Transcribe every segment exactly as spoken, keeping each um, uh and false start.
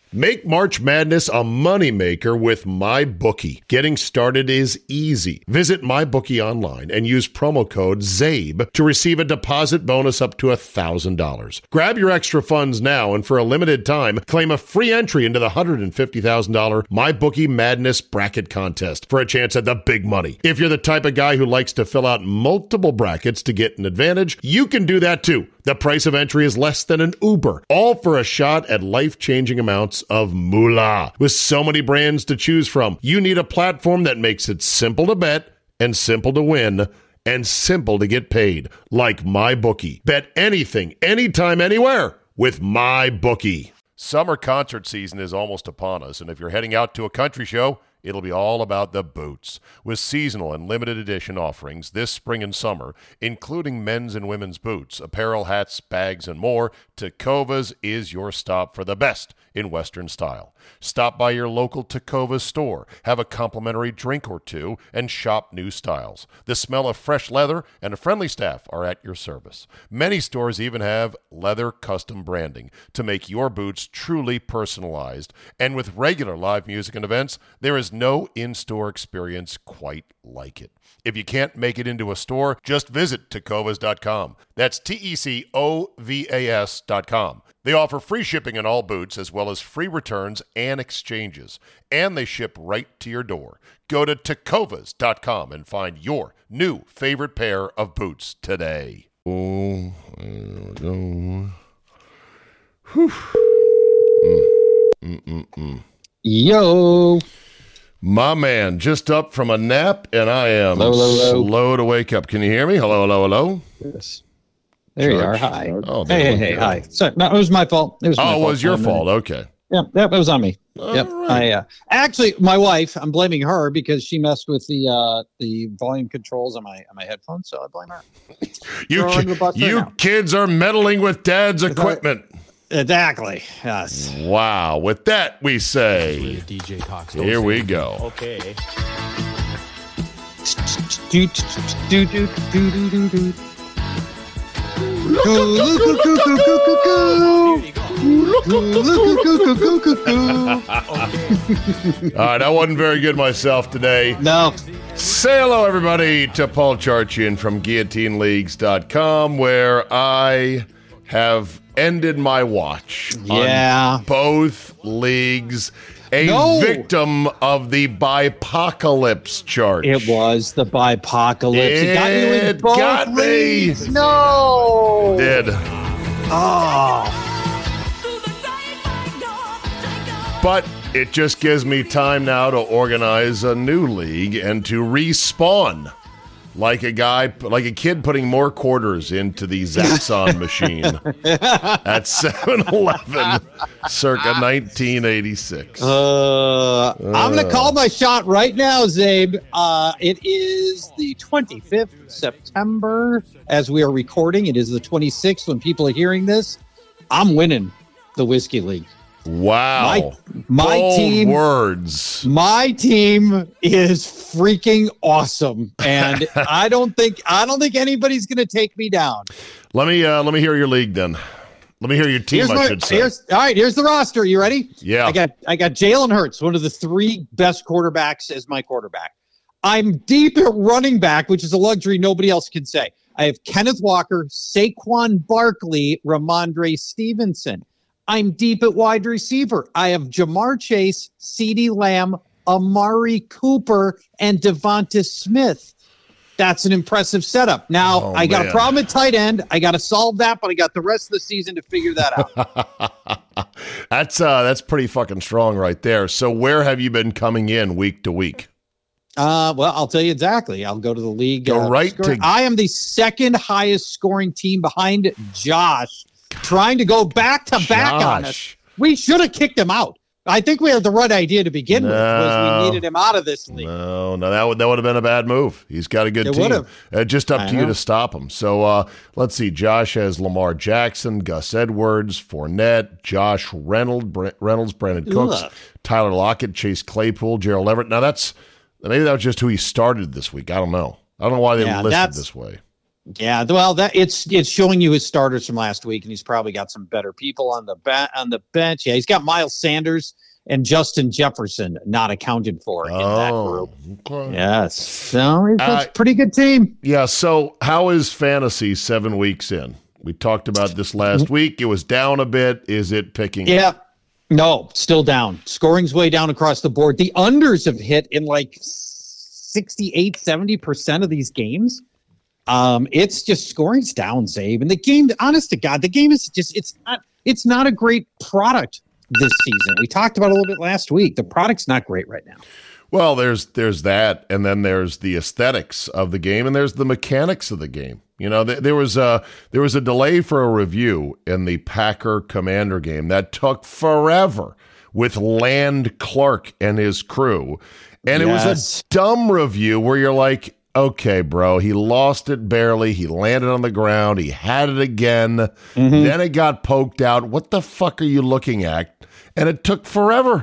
Make March Madness a moneymaker with MyBookie. Getting started is easy. Visit MyBookie online and use promo code ZABE to receive a deposit bonus up to one thousand dollars. Grab your extra funds now and for a limited time, claim a free entry into the one hundred fifty thousand dollars MyBookie Madness Bracket Contest for a chance at the big money. If you're the type of guy who likes to fill out multiple brackets to get an advantage, you can do that too. The price of entry is less than an Uber, all for a shot at life-changing amounts of moolah. With so many brands to choose from, you need a platform that makes it simple to bet and simple to win and simple to get paid, like MyBookie. Bet anything, anytime, anywhere with MyBookie. Summer concert season is almost upon us, and if you're heading out to a country show, it'll be all about the boots. With seasonal and limited edition offerings this spring and summer, including men's and women's boots, apparel, hats, bags, and more, Tecovas is your stop for the best in Western style. Stop by your local Tecovas store, have a complimentary drink or two, and shop new styles. The smell of fresh leather and a friendly staff are at your service. Many stores even have leather custom branding to make your boots truly personalized. And with regular live music and events, there is no in-store experience quite like it. If you can't make it into a store, just visit Tecovas dot com. That's T E C O V A S dot com. They offer free shipping on all boots as well as free returns and exchanges. And they ship right to your door. Go to Tecovas dot com and find your new favorite pair of boots today. Oh, there we go. Whew. Mm. Mm, mm, mm. Yo. My man, just up from a nap, and I am hello, hello, hello. slow to wake up. Can you hear me? Hello, hello, hello. Yes. There Church. you are. Hi. Oh, hey, hey, hey, hi. Sorry, no, it was my fault. It was oh, my it fault. was your fault. Okay. Yeah, that was on me. All yep. right. I uh, actually, my wife. I'm blaming her because she messed with the uh, the volume controls on my on my headphones. So I blame her. You, ki- right you now. kids are meddling with Dad's If I- equipment. Exactly. Yes. Wow. With that, we say, D J talks. here we go. Okay. Do, do, do, do, do, do, do. Goo, goo, goo, goo, goo, goo, goo. Goo, goo, goo, goo, goo, goo, goo. All right. I wasn't very good myself today. No. Say hello, everybody, to Paul Charchian from guillotine leagues dot com, where I have ended my watch Yeah. on both leagues. A No. victim of the bipocalypse charge. It was the bipocalypse. It got you in It both got me. leagues. No. Did. Oh. But it just gives me time now to organize a new league and to respawn like a guy, like a kid putting more quarters into the Zaxxon machine at seven eleven circa nineteen eighty-six. Uh, I'm going to call my shot right now, Zabe. Uh, it is the twenty-fifth of September as we are recording. It is the twenty-sixth when people are hearing this. I'm winning the Whiskey League. Wow. My, my Bold team. words. My team is freaking awesome, and I don't think I don't think anybody's going to take me down. Let me uh, let me hear your league then. Let me hear your team, Here's I my- should say. here's- all right, here's the roster. You ready? Yeah. I got I got Jalen Hurts, one of the three best quarterbacks as my quarterback. I'm deep at running back, which is a luxury nobody else can say. I have Kenneth Walker, Saquon Barkley, Ramondre Stevenson. I'm deep at wide receiver. I have Jamar Chase, CeeDee Lamb, Amari Cooper, and Devonta Smith. That's an impressive setup. Now, Oh, I got man. a problem at tight end. I got to solve that, but I got the rest of the season to figure that out. that's uh, that's pretty fucking strong right there. So where have you been coming in week to week? Uh, well, I'll tell you exactly. I'll go to the league. Go uh, right scoring. to- I am the second highest scoring team behind Josh, trying to go back to back on us. Josh. We should have kicked him out. I think we had the right idea to begin with. Was No. we needed him out of this league. No, no, that would that would have been a bad move. He's got a good It team. would've. Uh, just up I to you know. to stop him. So uh, let's see. Josh has Lamar Jackson, Gus Edwards, Fournette, Josh Reynolds, Bre- Reynolds, Brandon Cooks, Ugh. Tyler Lockett, Chase Claypool, Gerald Everett. Now that's maybe that was just who he started this week. I don't know. I don't know why they Yeah, listed that's- this way. Yeah, well, that it's it's showing you his starters from last week, and he's probably got some better people on the ba- on the bench. Yeah, he's got Miles Sanders and Justin Jefferson not accounted for in oh, that group. Okay. Yes, so it's Uh, a pretty good team. Yeah, so how is fantasy seven weeks in? We talked about this last week. It was down a bit. Is it picking Yeah. up? No, still down. Scoring's way down across the board. The unders have hit in like sixty-eight, seventy percent of these games. Um, it's just scoring's down, Zabe. And the game, honest to God, the game is just, it's not, it's not a great product this season. We talked about it a little bit last week. The product's not great right now. Well, there's there's that, and then there's the aesthetics of the game, and there's the mechanics of the game. You know, th- there was a there was a delay for a review in the Packer Commander game that took forever with Land Clark and his crew, and Yes. it was a dumb review where you're like, okay, bro, he lost it barely, he landed on the ground, he had it again, Mm-hmm. then it got poked out. What the fuck are you looking at? And it took forever.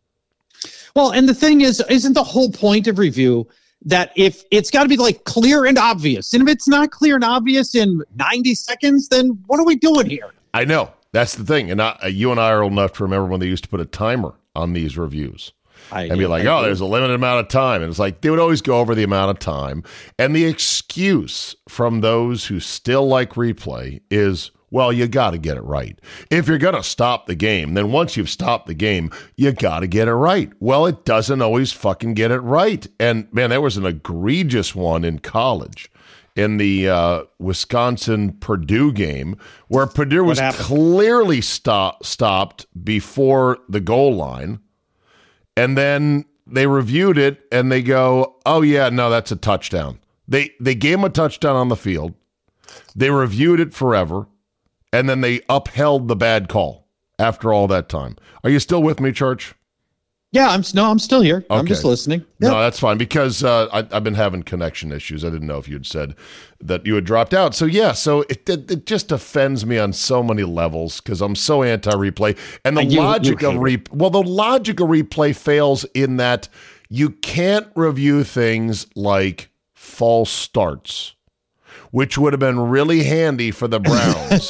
Well, and the thing is, isn't the whole point of review that if it's got to be like clear and obvious, and if it's not clear and obvious in ninety seconds, then what are we doing here? I know. That's the thing. And I, you and I are old enough to remember when they used to put a timer on these reviews. I, And be like, I oh, do. there's a limited amount of time. And it's like, they would always go over the amount of time. And the excuse from those who still like replay is, well, you got to get it right. If you're going to stop the game, then once you've stopped the game, you got to get it right. Well, it doesn't always fucking get it right. And man, there was an egregious one in college in the uh, Wisconsin-Purdue game where Purdue was happened? clearly stop, stopped before the goal line. And then they reviewed it and they go, oh, yeah, no, that's a touchdown. They they gave him a touchdown on the field. They reviewed it forever. And then they upheld the bad call after all that time. Are you still with me, Church? Yeah, I'm no, I'm still here. I'm Okay. just listening. No, Yeah. that's fine because uh, I, I've been having connection issues. I didn't know if you'd said that you had dropped out. So, yeah, so it it, it just offends me on so many levels because I'm so anti-replay. And the And you- logic you of hate re- well, the logic of replay fails in that you can't review things like false starts, which would have been really handy for the Browns,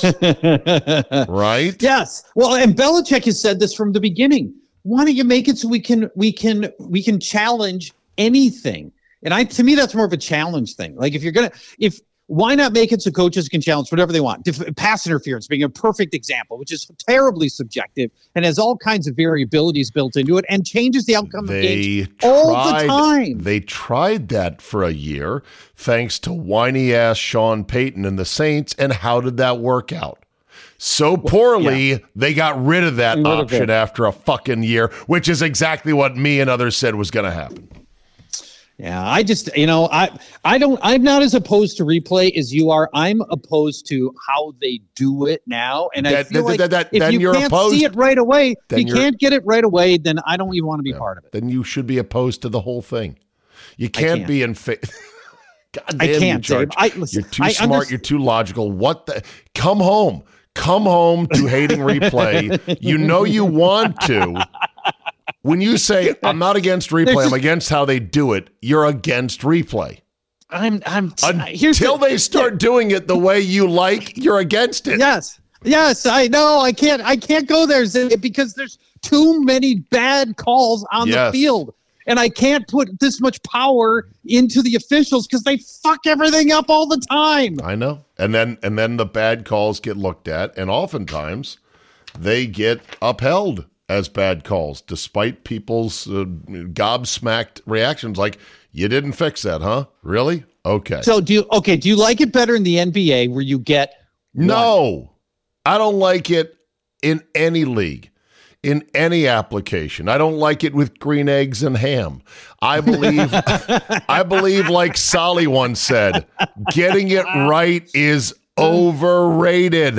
right? Yes. Well, and Belichick has said this from the beginning. Why don't you make it so we can we can we can challenge anything? And I to me that's more of a challenge thing. Like if you're gonna if why not make it so coaches can challenge whatever they want? Def- pass interference being a perfect example, which is terribly subjective and has all kinds of variabilities built into it and changes the outcome of They games all tried, the time. They tried that for a year, thanks to whiny ass Sean Payton and the Saints. And how did that work out? So poorly, yeah. they got rid of that Rid of option it. after a fucking year, which is exactly what me and others said was going to happen. Yeah, I just, you know, I, I don't, I'm not as opposed to replay as you are. I'm opposed to how they do it now, and I That- feel that- like that- that- if then you you're can't opposed- see it right away, then you you're- can't get it right away. Then I don't even want to be part of it. Then you should be opposed to the whole thing. You can't, can't. be in fa- God I damn can't, you, Dave. George. I- listen, You're too I smart. understand- You're too logical. What the? Come home. Come home to hating replay. You know you want to. When you say, I'm not against replay, There's I'm just- against how they do it, you're against replay. I'm, I'm. here's Until the- they start doing it the way you like, you're against it. Yes, yes, I know. I can't. I can't go there Zay, because there's too many bad calls on Yes. the field, and I can't put this much power into the officials because they fuck everything up all the time. I know. And then and then the bad calls get looked at, and oftentimes they get upheld as bad calls, despite people's uh, gobsmacked reactions like, you didn't fix that, huh? Really? Okay. So do you? Okay, do you like it better in the N B A where you get one? No, I don't like it in any league, in any application. I don't like it with green eggs and ham. I believe, I believe, like Solly once said, getting it right is overrated.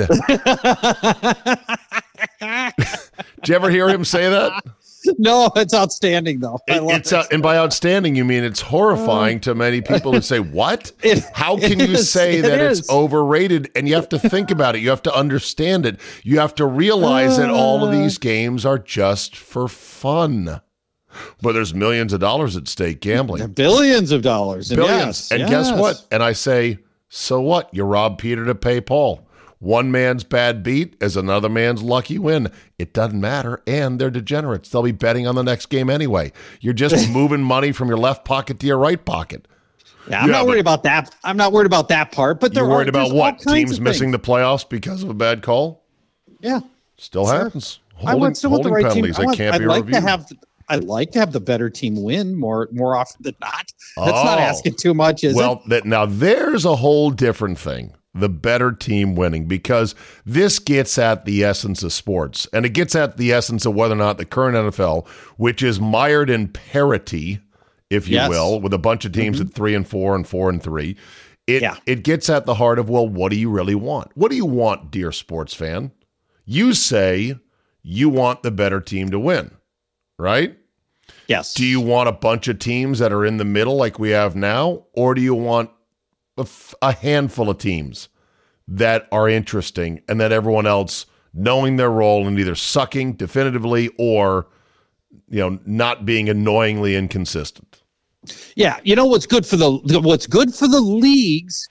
Did you ever hear him say that? No, it's outstanding though. I It- love it's it. uh, and by outstanding you mean it's horrifying to many people who say, what? It- How can it you is, say it that is. it's overrated? And you have to think about it. You have to understand it. You have to realize that all of these games are just for fun. But there's millions of dollars at stake gambling. billions of dollars. And Billions. yes, and yes. guess what? And I say, So what? You rob Peter to pay Paul. One man's bad beat is another man's lucky win. It doesn't matter, and they're degenerates. They'll be betting on the next game anyway. You're just moving money from your left pocket to your right pocket. Yeah, I'm yeah, not worried about that. I'm not worried about that part. But you're worried are, about what? Teams missing the playoffs because of a bad call? Yeah, still sure. happens. Holding, I want still holding the right penalties team. I want, that can't I'd be like reviewed. to have. I'd like to have the better team win more more often than not. That's oh. not asking too much, is well, it? Well, that, now there's a whole different thing. The better team winning, because this gets at the essence of sports, and it gets at the essence of whether or not the current N F L, which is mired in parity, if you yes. will, with a bunch of teams mm-hmm. at three and four and four and three, it yeah. it gets at the heart of, well, what do you really want? What do you want, dear sports fan? You say you want the better team to win, right? Yes. Do you want a bunch of teams that are in the middle like we have now, or do you want a, f- a handful of teams that are interesting and that everyone else knowing their role and either sucking definitively or, you know, not being annoyingly inconsistent? Yeah, you know what's good for the what's good for the leagues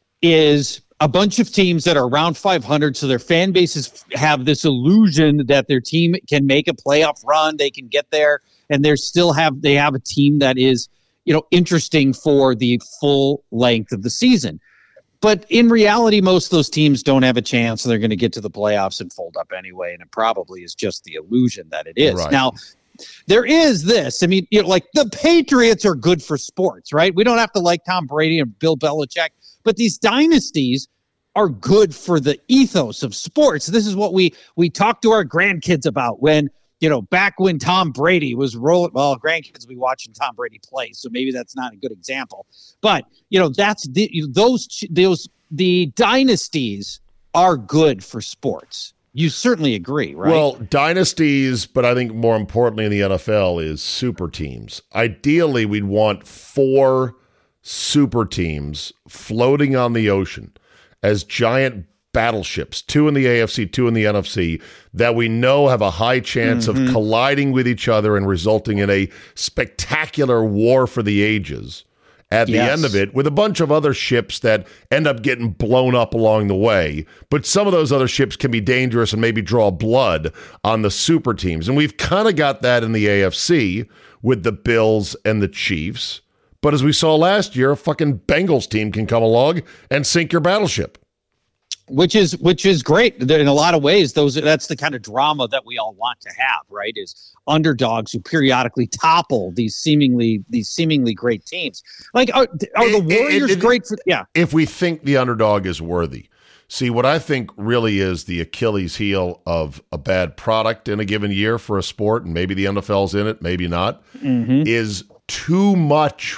is a bunch of teams that are around five hundred, so their fan bases have this illusion that their team can make a playoff run, they can get there, and they still have they have a team that is, you know, interesting for the full length of the season. But in reality, most of those teams don't have a chance, and they're going to get to the playoffs and fold up anyway, and it probably is just the illusion that it is. Right. Now, there is this. I mean, you know, like the Patriots are good for sports, right? We don't have to like Tom Brady and Bill Belichick, but these dynasties are good for the ethos of sports. This is what we we talk to our grandkids about when, you know, back when Tom Brady was rolling. Well, grandkids will be watching Tom Brady play, so maybe that's not a good example. But, you know, that's the, those those the dynasties are good for sports. You certainly agree, right? Well, dynasties, but I think more importantly in the N F L is super teams. Ideally, we'd want four super teams floating on the ocean as giant battleships, two in the A F C, two in the N F C, that we know have a high chance mm-hmm. of colliding with each other and resulting in a spectacular war for the ages at the yes. end of it, with a bunch of other ships that end up getting blown up along the way. But some of those other ships can be dangerous and maybe draw blood on the super teams. And we've kind of got that in the A F C with the Bills and the Chiefs. But as we saw last year, a fucking Bengals team can come along and sink your battleship. Which is which is great. In a lot of ways, those that's the kind of drama that we all want to have, right? Is underdogs who periodically topple these seemingly these seemingly great teams. Like, are, are the Warriors it, it, great for? Yeah. If we think the underdog is worthy. See, what I think really is the Achilles heel of a bad product in a given year for a sport, and maybe the N F L's in it, maybe not, mm-hmm. is too much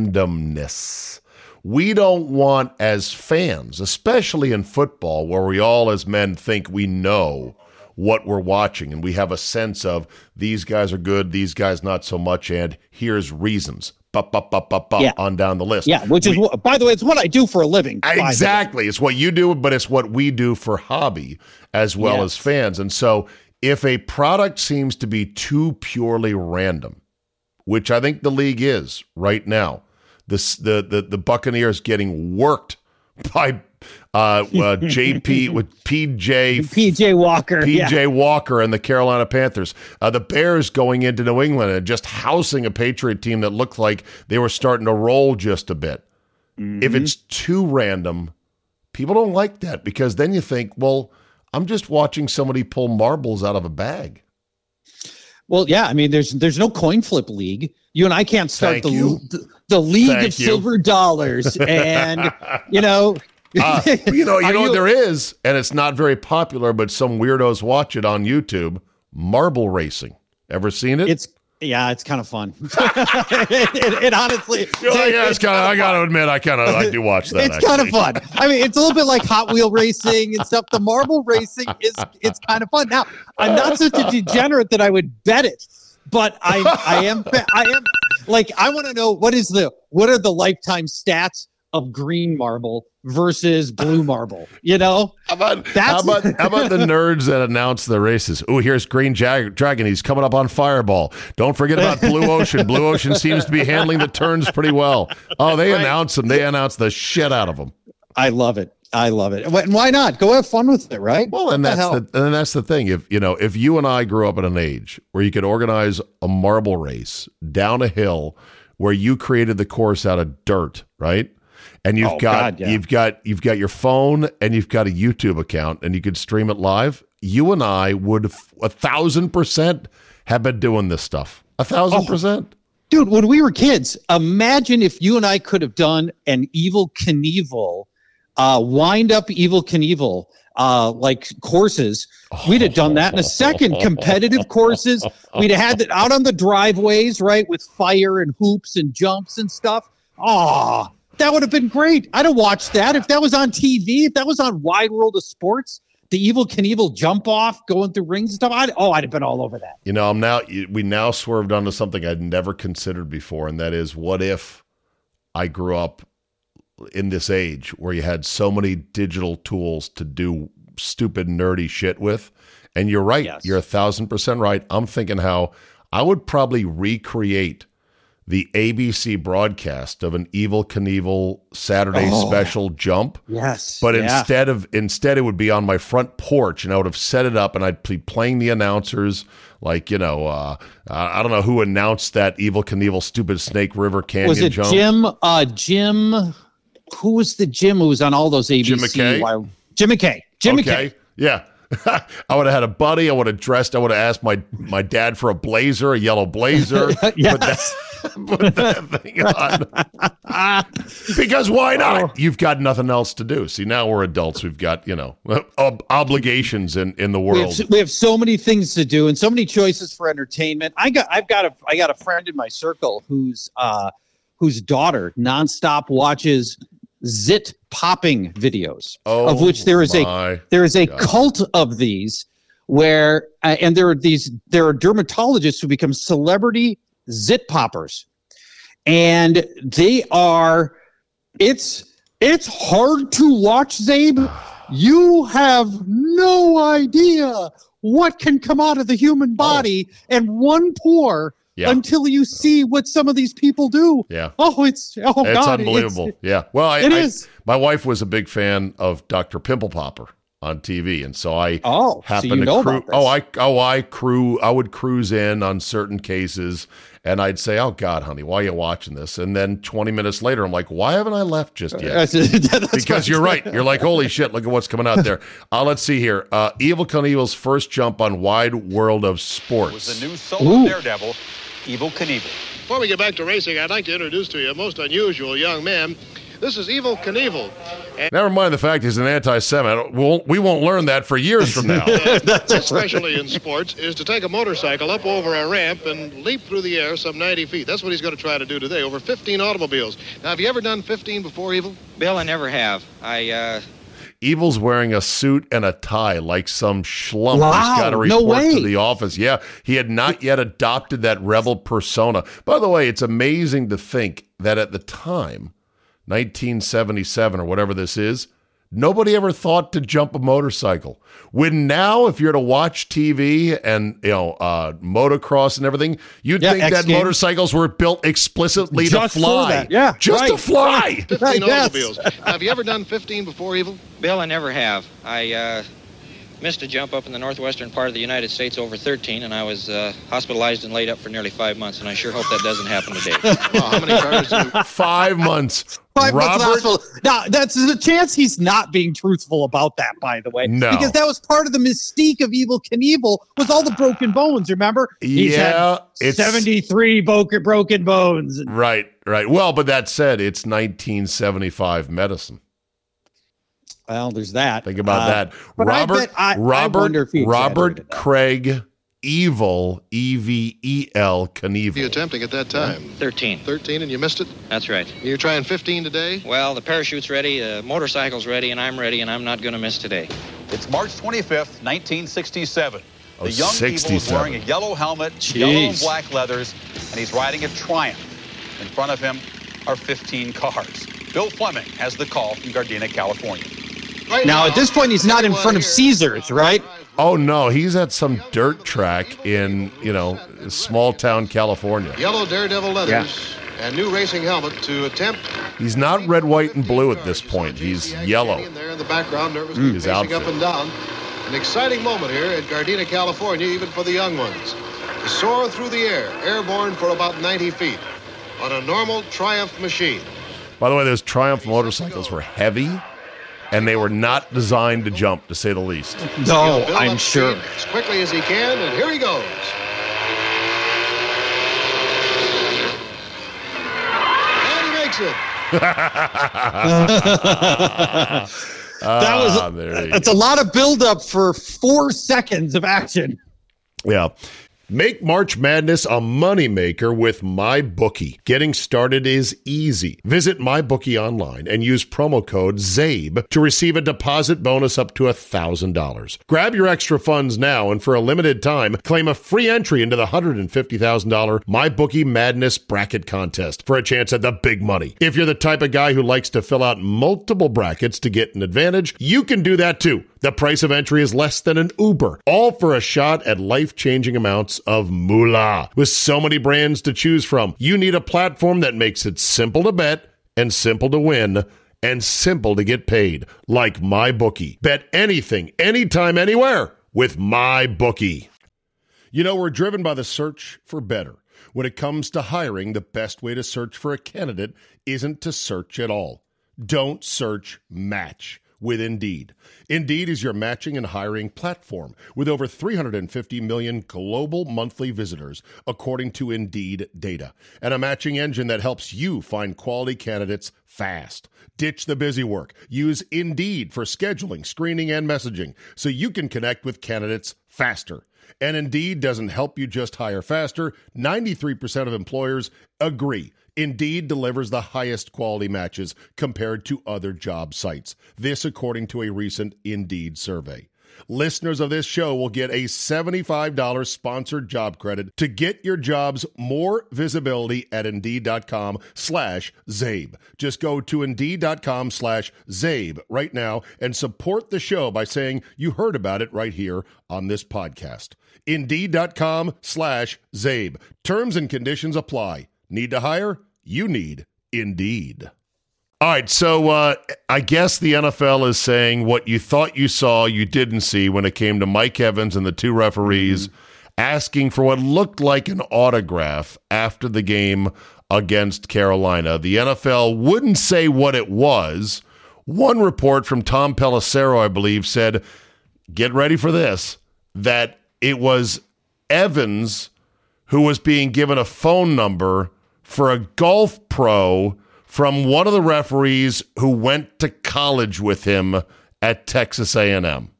randomness. We don't want, as fans, especially in football, where we all as men think we know what we're watching and we have a sense of these guys are good, these guys not so much, and here's reasons. Ba, ba, ba, ba, ba, yeah. on down the list. Yeah, which we, is, by the way, it's what I do for a living. Exactly. It's what you do, but it's what we do for hobby as well yes. as fans. And so if a product seems to be too purely random, which I think the league is right now, the the the, the Buccaneers getting worked by uh, uh, J P with P J P J Walker, P J yeah. Walker and the Carolina Panthers. Uh, the Bears going into New England and just housing a Patriot team that looked like they were starting to roll just a bit. Mm-hmm. If it's too random, people don't like that because then you think, well, I'm just watching somebody pull marbles out of a bag. Well, yeah, I mean, there's there's no coin flip league. You and I can't start the, the the league Thank of you. silver dollars, and you know, uh, you know, you know you, what there is, and it's not very popular, but some weirdos watch it on YouTube. Marble racing. Ever seen it? It's yeah, it's kind of fun. it, it, it honestly, You're like, yeah, it's kind of. I got to admit, I kind of I do watch that. It's kind of fun. I mean, it's a little bit like Hot Wheel racing and stuff. The marble racing is it's kind of fun. Now, I'm not such a degenerate that I would bet it, but I I am I am like I want to know what is the what are the lifetime stats of green marble versus blue marble, you know? How about, how about, how about the nerds that announce the races? Oh, here's Green Jag- Dragon. He's coming up on Fireball. Don't forget about Blue Ocean. Blue Ocean seems to be handling the turns pretty well. Oh, they right. announce them. They announce the shit out of them. I love it. I love it. And why not? Go have fun with it, right? Well, and What that's the the, and that's the thing. If you know, if you and I grew up at an age where you could organize a marble race down a hill where you created the course out of dirt, right? And you've Oh, got God, yeah. you've got you've got your phone and you've got a YouTube account and you could stream it live. You and I would f- a thousand percent have been doing this stuff. A thousand Oh. percent. Dude, when we were kids, imagine if you and I could have done an Evil Knievel, uh, wind up Evil Knievel, uh, like courses. We'd have done that in a second. Competitive courses. We'd have had it out on the driveways, right, with fire and hoops and jumps and stuff. Oh, that would have been great. I'd have watched that if that was on T V. If that was on Wide World of Sports, the Evil Knievel jump off, going through rings and stuff. I'd, oh, I'd have been all over that. You know, I'm now we now swerved onto something I'd never considered before, and that is, what if I grew up in this age where you had so many digital tools to do stupid, nerdy shit with? And you're right. Yes. You're a thousand percent right. I'm thinking how I would probably recreate the A B C broadcast of an Evil Knievel Saturday Oh. special jump. Yes. But yeah. instead of instead, it would be on my front porch, and I would have set it up, and I'd be playing the announcers, like you know, uh, I don't know who announced that Evil Knievel stupid Snake River Canyon was it jump. Jim? Uh, Jim. Who was the Jim who was on all those A B C? Jim McKay? Wild- Jim McKay. Jim okay, McKay. yeah. I would have had a buddy. I would have dressed. I would have asked my my dad for a blazer, a yellow blazer. Yes. Put that, put that thing on. Because why not? You've got nothing else to do. See, now we're adults. We've got, you know, ob- obligations in, in the We world. have, we have so many things to do and so many choices for entertainment. I got, I've got a, I got a friend in my circle whose, uh, whose daughter nonstop watches zit popping videos, Oh, of which there is my a, there is a God. cult of these, where, uh, and there are these, there are dermatologists who become celebrity zit poppers, and they are, it's, it's hard to watch, Zabe. You have no idea what can come out of the human body and one pore Yeah. until you see what some of these people do. Yeah. Oh, it's oh It's god, unbelievable. It's, yeah. Well, I, it I- is. my wife was a big fan of Doctor Pimple Popper on T V, and so I Oh, so happened you to know cru- about this. oh I oh I crew I would cruise in on certain cases, and I'd say, "Oh God, honey, why are you watching this?" And then twenty minutes later, I'm like, "Why haven't I left just yet?" That's Because you're right. You're like, holy shit, look at what's coming out there. Uh, let's see here. Uh, Evil Knievel's first jump on Wide World of Sports. Was the new solo daredevil, Evil Knievel. Before we get back to racing, I'd like to introduce to you a most unusual young man. This is Evil Knievel. Never mind the fact he's an anti-Semite. We'll, we won't learn that for years from now. His specialty in sports is to take a motorcycle up over a ramp and leap through the air some ninety feet. That's what he's going to try to do today, over fifteen automobiles. Now, have you ever done fifteen before, Evil? Bill, I never have. I, uh... Evil's wearing a suit and a tie like some schlump Wow, who's got to no report to way. the office. Yeah, he had not yet adopted that rebel persona. By the way, it's amazing to think that at the time, nineteen seventy-seven or whatever this is, nobody ever thought to jump a motorcycle. When now, if you're to watch T V and, you know, uh, motocross and everything, you'd Yeah, think X that Games. motorcycles were built explicitly Just to for fly. that. Yeah, just to right. fly. fifteen Right, yes. automobiles. Now, have you ever done fifteen before, Evil? Bill, I never have. I, uh... missed a jump up in the northwestern part of the United States over thirteen, and I was uh, hospitalized and laid up for nearly five months, and I sure hope that doesn't happen today. Oh, how many cars do you... Five months. Five months Robert, hospital. Now, that's a chance he's not being truthful about that, by the way. No. Because that was part of the mystique of Evil Knievel, was all the broken bones, remember? He's Yeah, had it's- seventy-three broken, broken bones. Right, right. Well, but that said, it's nineteen seventy-five medicine. Well, there's that. Think about Uh, that. but I Robert, bet I- I Robert, wonder if he Robert exaggerated that. Craig, Evil, E V E L, you Knievel. attempting at that time? thirteen. thirteen and you missed it? That's right. You're trying fifteen today? Well, the parachute's ready, the motorcycle's ready, and I'm ready, and I'm not going to miss today. It's March twenty-fifth, nineteen sixty-seven. Oh, The young Evil is sixty-seven. wearing a yellow helmet, Jeez. yellow and black leathers, and he's riding a Triumph. In front of him are fifteen cars. Bill Fleming has the call from Gardena, California. Right Now, at this point, he's not in front of Caesars, right? Oh, no, he's at some dirt track in, you know, small town California. Yellow Daredevil leathers. and new racing helmet to attempt. He's not red, white, and blue at this point. He's yellow. There in the background, nervously His pacing outfit. up and down. An exciting moment here at Gardena, California, even for the young ones. To soar through the air, airborne for about ninety feet, on a normal Triumph machine. By the way, those Triumph motorcycles were heavy, and they were not designed to jump, to say the least. No, Build I'm up sure. speed as quickly as he can, and here he goes. And he makes it. That was Ah, there you that's a lot of buildup for four seconds of action. Yeah. Make March Madness a moneymaker with MyBookie. Getting started is easy. Visit MyBookie online and use promo code ZABE to receive a deposit bonus up to one thousand dollars. Grab your extra funds now and for a limited time, claim a free entry into the one hundred fifty thousand dollars MyBookie Madness Bracket Contest for a chance at the big money. If you're the type of guy who likes to fill out multiple brackets to get an advantage, you can do that too. The price of entry is less than an Uber, all for a shot at life-changing amounts of moolah. With so many brands to choose from, you need a platform that makes it simple to bet and simple to win and simple to get paid, like MyBookie. Bet anything, anytime, anywhere with MyBookie. You know, we're driven by the search for better. When it comes to hiring, the best way to search for a candidate isn't to search at all. Don't search, match with Indeed. Indeed is your matching and hiring platform with over three hundred fifty million global monthly visitors, according to Indeed data, and a matching engine that helps you find quality candidates fast. Ditch the busy work. Use Indeed for scheduling, screening, and messaging so you can connect with candidates faster. And Indeed doesn't help you just hire faster. ninety-three percent of employers agree. Indeed delivers the highest quality matches compared to other job sites. This according to a recent Indeed survey. Listeners of this show will get a seventy-five dollars sponsored job credit to get your jobs more visibility at Indeed.com slash Zabe. Just go to Indeed.com slash Zabe right now and support the show by saying you heard about it right here on this podcast. Indeed.com slash Zabe. Terms and conditions apply. Need to hire? You need Indeed. All right, so uh, I guess the N F L is saying what you thought you saw, you didn't see when it came to Mike Evans and the two referees mm-hmm. asking for what looked like an autograph after the game against Carolina. The N F L wouldn't say what it was. One report from Tom Pelissero, I believe, said, get ready for this, that it was Evans who was being given a phone number for a golf pro from one of the referees who went to college with him at Texas A and M.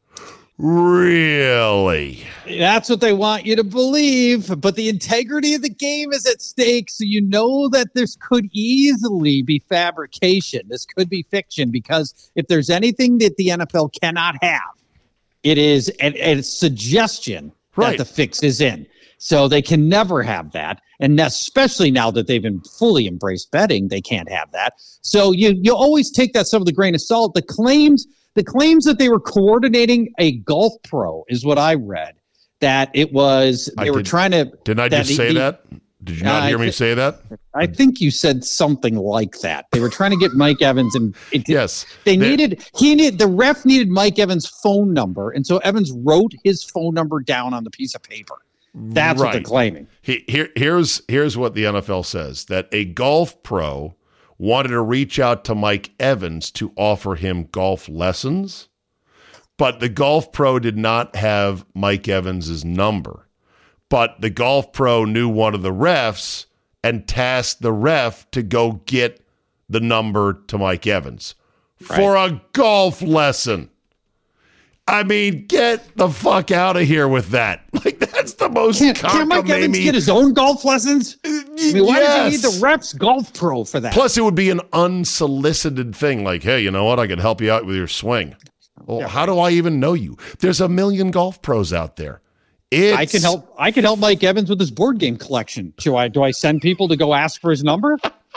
Really? That's what they want you to believe, but the integrity of the game is at stake, so you know that this could easily be fabrication. This could be fiction, because if there's anything that the N F L cannot have, it is a, a suggestion right. that the fix is in. So they can never have that. And especially now that they've been fully embraced betting, they can't have that. So you you always take that stuff with a grain of salt. The claims the claims that they were coordinating a golf pro is what I read. That it was they I were did, trying to. Didn't I just he, say he, that? Did you not uh, hear me th- say that? I think you said something like that. They were trying to get Mike Evans, and it, yes, they needed he needed the ref needed Mike Evans' phone number, and so Evans wrote his phone number down on the piece of paper. That's right. what they're claiming. He, here, here's here's what the N F L says, that a golf pro wanted to reach out to Mike Evans to offer him golf lessons, but the golf pro did not have Mike Evans' number. But the golf pro knew one of the refs and tasked the ref to go get the number to Mike Evans right. for a golf lesson. I mean, get the fuck out of here with that. Like, that's the most Can't, can't Mike Evans get his own golf lessons? I mean, why yes. does he need the ref's golf pro for that? Plus, it would be an unsolicited thing. Like, hey, you know what? I can help you out with your swing. Well, yeah, how right. do I even know you? There's a million golf pros out there. It's, I can help. I can help Mike Evans with his board game collection. Do I? Do I send people to go ask for his number?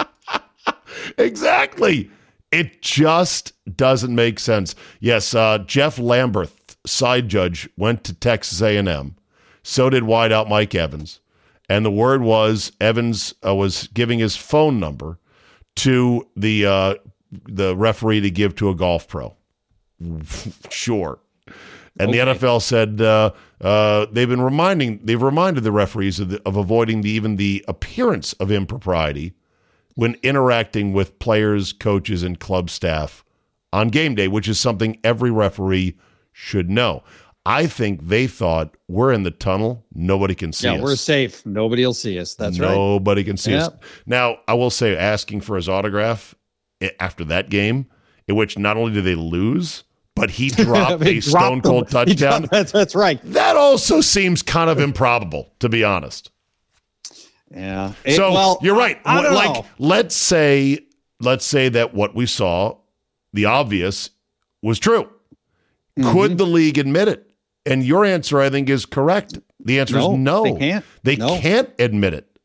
Exactly. It just doesn't make sense. Yes, uh, Jeff Lamberth, side judge, went to Texas A and M. So did wideout Mike Evans. and the word was Evans uh, was giving his phone number to the uh, the referee to give to a golf pro. Sure. And okay. The N F L said uh, uh, they've been reminding they've reminded the referees of, the, of avoiding the, even the appearance of impropriety when interacting with players, coaches, and club staff on game day, which is something every referee should know. I think they thought we're in the tunnel, nobody can see yeah, us. Yeah, we're safe. Nobody will see us. That's nobody right. Nobody can see yep. us. Now, I will say, asking for his autograph after that game, in which not only did they lose, but he dropped a stone cold touchdown. Dropped, that's, that's right. That also seems kind of improbable, to be honest. Yeah. It, so well, you're right. I, I don't like, know. let's say, let's say that what we saw, the obvious, was true. Mm-hmm. Could the league admit it? And your answer, I think, is correct. The answer no, is no. They can't. They no. can't admit it.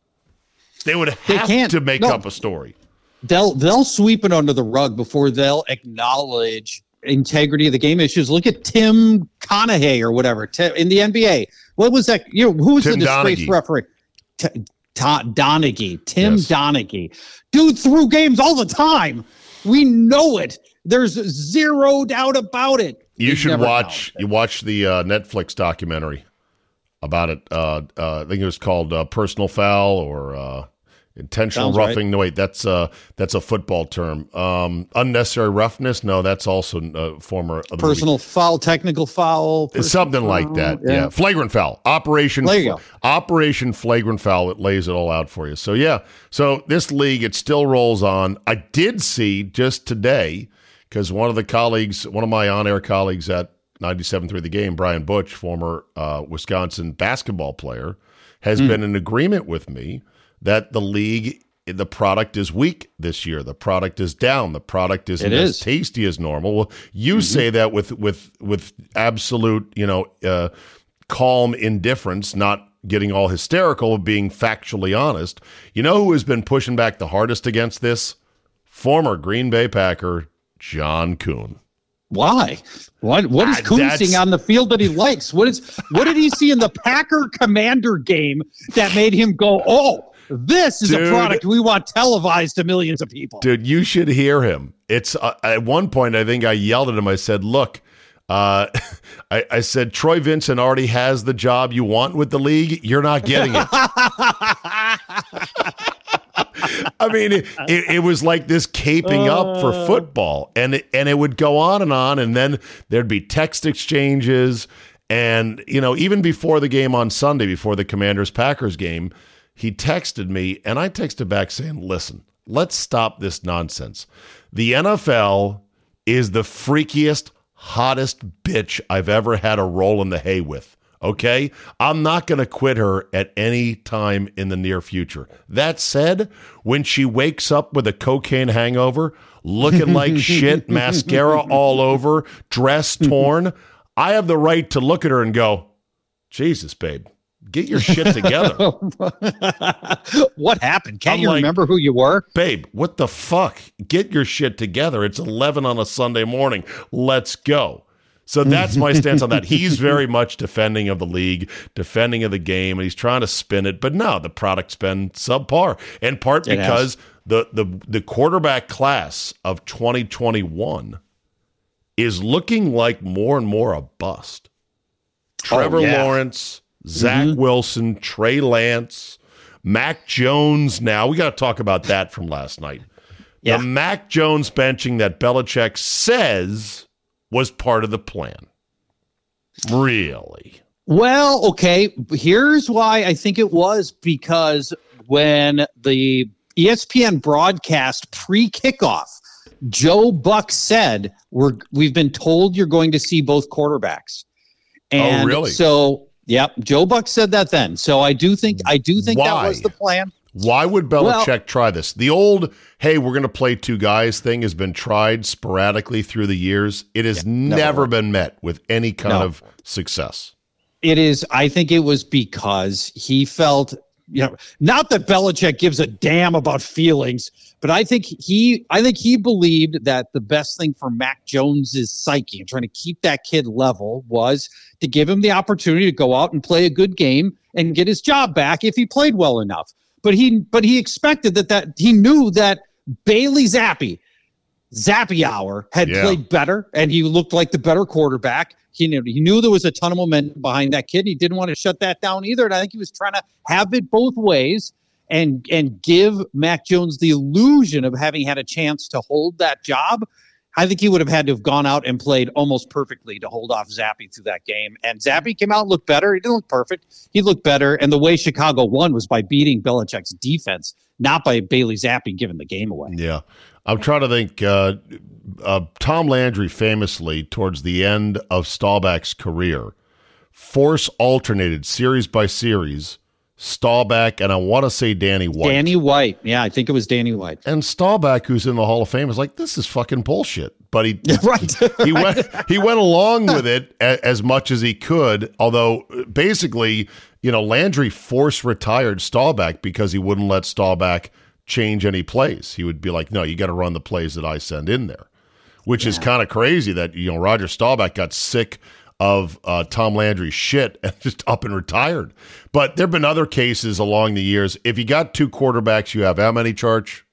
They would have they to make no. up a story. They'll they'll sweep it under the rug before they'll acknowledge integrity of the game issues. Look at Tim Conahay or whatever in the N B A. What was that? You know, who was Tim the disgraced Donaghy. referee? T- T- Donaghy. Tim yes. Donaghy. Dude threw games all the time. We know it. There's zero doubt about it. You They've should watch. You watch the uh, Netflix documentary about it. Uh, uh, I think it was called uh, "Personal Foul" or uh, "Intentional Sounds Roughing." right. No, wait, that's uh, that's a football term. Um, unnecessary roughness. No, that's also uh, former of the personal movie. foul, technical foul, It's something foul, like that. Yeah. yeah, flagrant foul. Operation. There you go. Operation Flagrant Foul. It lays it all out for you. So yeah. So this league, it still rolls on. I did see just today. Because one of the colleagues, one of my on-air colleagues at ninety-seven point three The Game, Brian Butch, former uh, Wisconsin basketball player, has mm. been in agreement with me that the league, the product is weak this year. The product is down. The product isn't it as is. tasty as normal. Well, you mm-hmm. say that with with with absolute, you know, uh, calm indifference, not getting all hysterical, being factually honest. You know who has been pushing back the hardest against this? Former Green Bay Packer, John Kuhn. Why? What what is Ah, Kuhn that's- seeing on the field that he likes? What is what did he see in the Packer Commander game that made him go, "Oh, this is Dude. a product we want televised to millions of people"? Dude, you should hear him. It's uh, at one point I think I yelled at him. I said, "Look, uh, I, I said Troy Vincent already has the job you want with the league. You're not getting it." I mean, it, it, it was like this caping up for football, and it, and it would go on and on, and then there'd be text exchanges, and you know, even before the game on Sunday, before the Commanders-Packers game, he texted me, and I texted back saying, "Listen, let's stop this nonsense. The N F L is the freakiest, hottest bitch I've ever had a roll in the hay with. Okay? I'm not going to quit her at any time in the near future. That said, when she wakes up with a cocaine hangover, looking like shit, mascara all over, dress torn, I have the right to look at her and go, Jesus, babe, get your shit together." What happened? Can't I'm you like, remember who you were? Babe, what the fuck? Get your shit together. It's eleven on a Sunday morning. Let's go. So that's my stance on that. He's very much defending of the league, defending of the game, and he's trying to spin it. But no, the product's been subpar, in part It because the, the the quarterback class of twenty twenty-one is looking like more and more a bust. Trevor Oh, yeah. Lawrence, Zach Mm-hmm. Wilson, Trey Lance, Mac Jones now. We got to talk about that from last night. Yeah. The Mac Jones benching that Belichick says was part of the plan. Really? Well, okay. Here's why I think it was, because when the E S P N broadcast pre-kickoff, Joe Buck said, "We're we've been told you're going to see both quarterbacks." And Oh, really? So, yep, Joe Buck said that then. So I do think I do think Why? that was the plan. Why would Belichick Well- try this? The old, hey, we're going to play two guys thing has been tried sporadically through the years. It has never never worked. been met with any kind No. of success. It is. I think it was because he felt you know, not that Belichick gives a damn about feelings, but I think he, I think he believed that the best thing for Mac Jones's psyche and trying to keep that kid level was to give him the opportunity to go out and play a good game and get his job back if he played well enough. But he, but he expected that, that he knew that Bailey Zappi, Zappy Hour had yeah. played better and he looked like the better quarterback. He knew, he knew there was a ton of momentum behind that kid. He didn't want to shut that down either. And I think he was trying to have it both ways and, and give Mac Jones the illusion of having had a chance to hold that job. I think he would have had to have gone out and played almost perfectly to hold off Zappy through that game. And Zappy came out and looked better. He didn't look perfect. He looked better. And the way Chicago won was by beating Belichick's defense, not by Bailey Zappi giving the game away. Yeah. I'm trying to think. Uh, uh, Tom Landry famously, towards the end of Staubach's career, force alternated series by series, Staubach, and I want to say Danny White. Danny White. Yeah, I think it was Danny White. And Staubach, who's in the Hall of Fame, is like, this is fucking bullshit. But he right. he, he went he went along with it a, as much as he could, although basically, you know, Landry force retired Staubach because he wouldn't let Staubach change any plays. He would be like, no, you got to run the plays that I send in there, which yeah. is kind of crazy that, you know, Roger Staubach got sick of uh, Tom Landry's shit and just up and retired. But there have been other cases along the years. If you got two quarterbacks, you have how many, Church?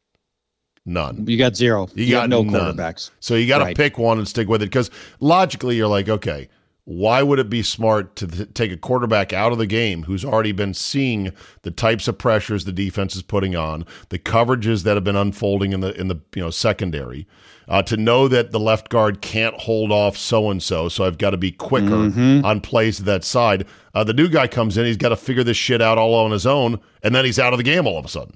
None. You got zero. You, you got got no none. quarterbacks. So you got to right. pick one and stick with it, because logically you're like, okay, why would it be smart to th- take a quarterback out of the game who's already been seeing the types of pressures the defense is putting on, the coverages that have been unfolding in the in the you know secondary, uh, to know that the left guard can't hold off so and so, so I've got to be quicker mm-hmm. on plays to that side. Uh, the new guy comes in, he's got to figure this shit out all on his own, and then he's out of the game all of a sudden.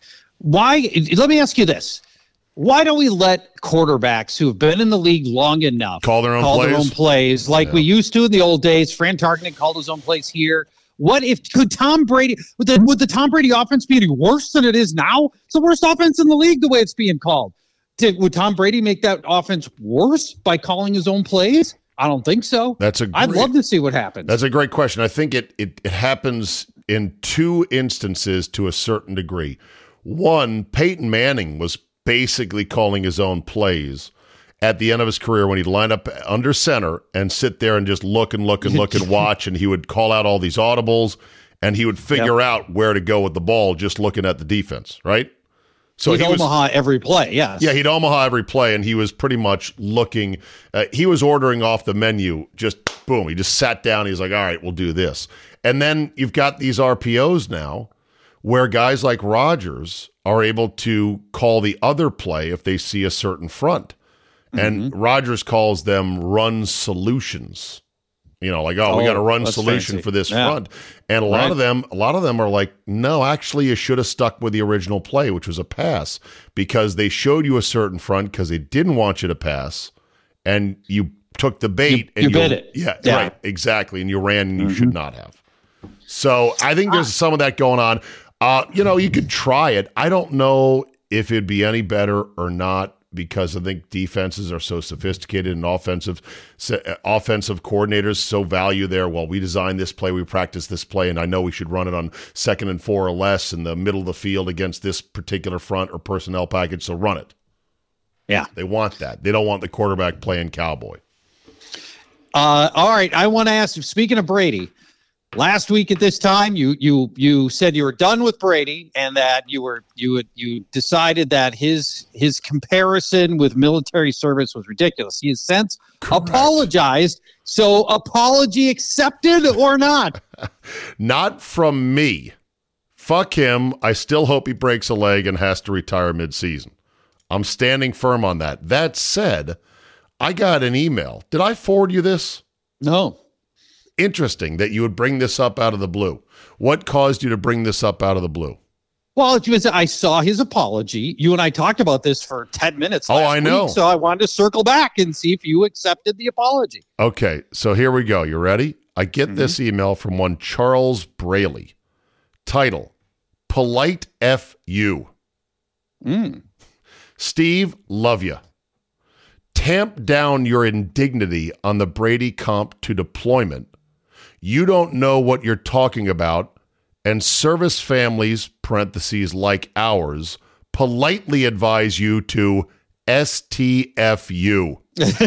Why? Let me ask you this. Why don't we let quarterbacks who have been in the league long enough call their own call plays, their own plays like yeah. we used to in the old days? Fran Tarkenton called his own plays here. What if could Tom Brady would the would the Tom Brady offense be any worse than it is now? It's the worst offense in the league the way it's being called. Did, would Tom Brady make that offense worse by calling his own plays? I don't think so. That's a great, I'd love to see what happens. That's a great question. I think it, it it happens in two instances to a certain degree. One, Peyton Manning was basically calling his own plays at the end of his career when he'd line up under center and sit there and just look and look and look and watch, and he would call out all these audibles, and he would figure yep. out where to go with the ball just looking at the defense, right? So he'd he was, Omaha every play, yes. Yeah, he'd Omaha every play, and he was pretty much looking uh, – he was ordering off the menu, just boom. He just sat down. He's like, all right, we'll do this. And then you've got these R P Os now where guys like Rodgers are able to call the other play if they see a certain front. And mm-hmm. Rodgers calls them run solutions. You know, like, oh, oh we got a run solution fancy. for this yeah. front. And a lot right. of them, a lot of them are like, no, actually you should have stuck with the original play, which was a pass, because they showed you a certain front because they didn't want you to pass, and you took the bait. You, and you bit it. Yeah, yeah, right, exactly. And you ran and you mm-hmm. should not have. So I think there's ah. some of that going on. Uh, you know, you could try it. I don't know if it'd be any better or not, because I think defenses are so sophisticated and offensive uh, offensive coordinators so value their, well, we designed this play, we practice this play, and I know we should run it on second and four or less in the middle of the field against this particular front or personnel package, so run it. Yeah. They want that. They don't want the quarterback playing cowboy. Uh, all right, I want to ask, speaking of Brady, last week at this time, you you you said you were done with Brady, and that you were you would you decided that his his comparison with military service was ridiculous. He has since Correct. apologized. So, apology accepted or not? Not from me. Fuck him. I still hope he breaks a leg and has to retire mid-season. I'm standing firm on that. That said, I got an email. Did I forward you this? No. Interesting that you would bring this up out of the blue. What caused you to bring this up out of the blue? Well, it was, I saw his apology. You and I talked about this for ten minutes last Oh, I know. week, so I wanted to circle back and see if you accepted the apology. Okay, so here we go. You ready? I get mm-hmm. this email from one Charles Braley. Title, Polite F U. Mm. Steve, love you. Tamp down your indignity on the Brady comp to deployment. You don't know what you're talking about, and service families, parentheses, like ours, politely advise you to S T F U.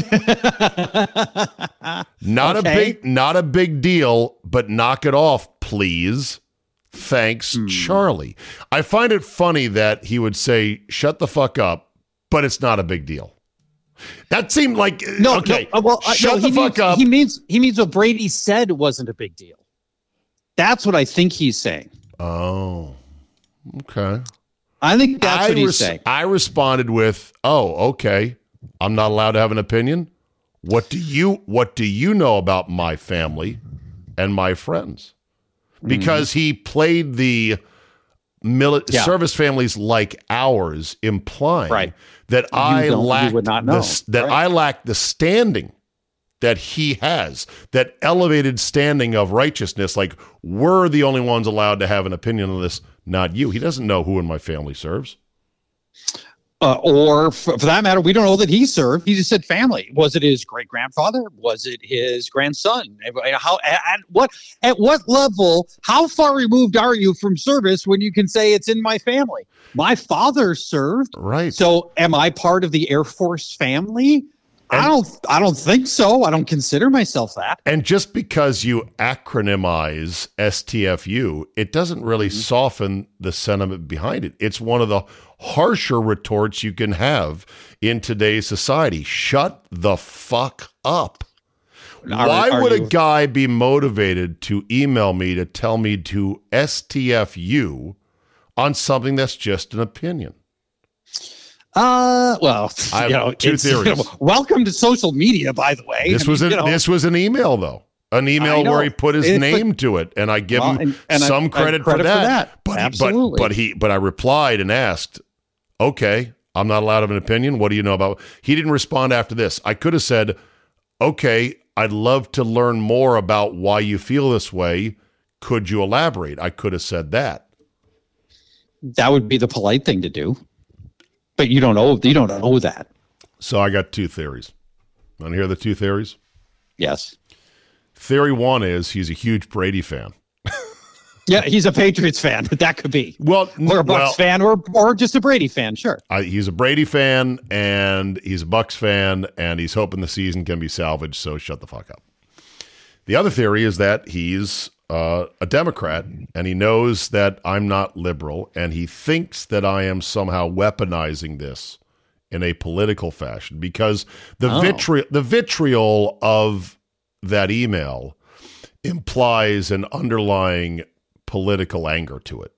Not okay. a big, not a big deal, but knock it off, please. Thanks, hmm. Charlie. I find it funny that he would say, shut the fuck up, but it's not a big deal. That seemed like, no, okay, no, well, uh, shut no, the fuck means, up. He means, he means what Brady said wasn't a big deal. That's what I think he's saying. Oh, okay. I think that's I what he's res- saying. I responded with, oh, okay. I'm not allowed to have an opinion. What do you, what do you know about my family and my friends? Because mm. he played the mili- yeah. service families like ours, implying right. that you I lack not know. the, that right. I lack the standing that he has, that elevated standing of righteousness. Like, we're the only ones allowed to have an opinion on this, not you. He doesn't know who in my family serves. Uh, or for, for that matter, we don't know that he served. He just said family. Was it his great grandfather? Was it his grandson? How at what at what level? How far removed are you from service when you can say it's in my family? My father served, right? So, am I part of the Air Force family? And, I don't. I don't think so. I don't consider myself that. And just because you acronymize S T F U, it doesn't really mm-hmm. soften the sentiment behind it. It's one of the harsher retorts you can have in today's society. Shut the fuck up. Are, Why are would you- a guy be motivated to email me to tell me to S T F U on something that's just an opinion? Uh, well, I you know, have two theories. You know, welcome to social media, by the way. This I mean, was an, you know, this was an email though, an email where he put his it's name like, to it, and I give well, him and, and some I, credit, I credit for, that. for that. But Absolutely. But, but he, but I replied and asked, okay, I'm not allowed to have an opinion. What do you know about? He didn't respond after this. I could have said, okay, I'd love to learn more about why you feel this way. Could you elaborate? I could have said that. That would be the polite thing to do. But you don't know. You don't know that. So I got two theories. Want to hear the two theories? Yes. Theory one is he's a huge Brady fan. Yeah, he's a Patriots fan. That could be. Well, or a Bucs well, fan, or or just a Brady fan. Sure. I, he's a Brady fan, and he's a Bucs fan, and he's hoping the season can be salvaged. So shut the fuck up. The other theory is that he's uh, a Democrat, and he knows that I'm not liberal, and he thinks that I am somehow weaponizing this in a political fashion, because the oh. vitri- the vitriol of that email implies an underlying political anger to it.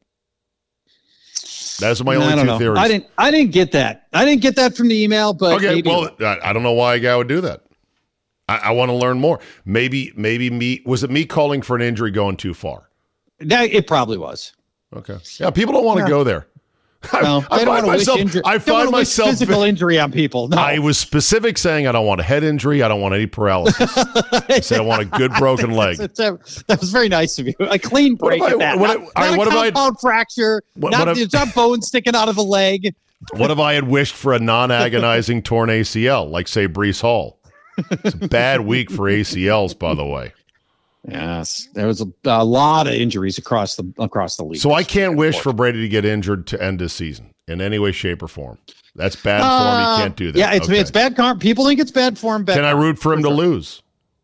That's my only I don't two know. theories. I didn't. I didn't get that. I didn't get that from the email. But okay, maybe well, I, I don't know why a guy would do that. I, I want to learn more. Maybe, maybe me was it me calling for an injury going too far? That, it probably was. Okay, yeah, people don't want to yeah. go there. No, I, I find myself. Injury, I find myself physical injury on people. No. I was specific saying I don't want a head injury. I don't want any paralysis. I said I want a good broken leg. That's, that's, that was very nice of you. A clean break at that. What, not, what, not what a compound I, fracture. What, not, what it's not bone sticking out of the leg. What if I had wished for a non-agonizing torn A C L, like say Breece Hall? It's a bad week for A C Ls, by the way. Yes, there was a, a lot of injuries across the across the league. So I can't wish for Brady to get injured to end his season in any way, shape, or form. That's bad uh, form. He can't do that. Yeah, it's okay. it's bad form. People think it's bad form. Bad can I root for him for to sure. lose?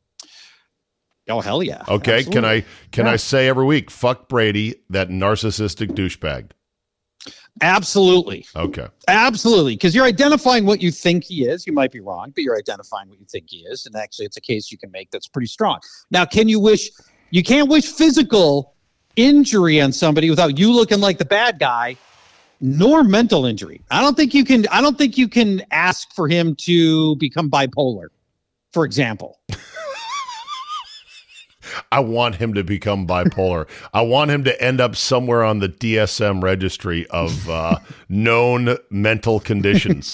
Oh hell yeah! Okay, absolutely. can I can yeah. I say every week, fuck Brady, that narcissistic douchebag? Absolutely. Okay. Absolutely, because you're identifying what you think he is. You might be wrong, but you're identifying what you think he is, and actually, it's a case you can make that's pretty strong. Now, can you wish? You can't wish physical injury on somebody without you looking like the bad guy, nor mental injury. I don't think you can. I don't think you can ask for him to become bipolar, for example. I want him to become bipolar. I want him to end up somewhere on the D S M registry of uh, known mental conditions.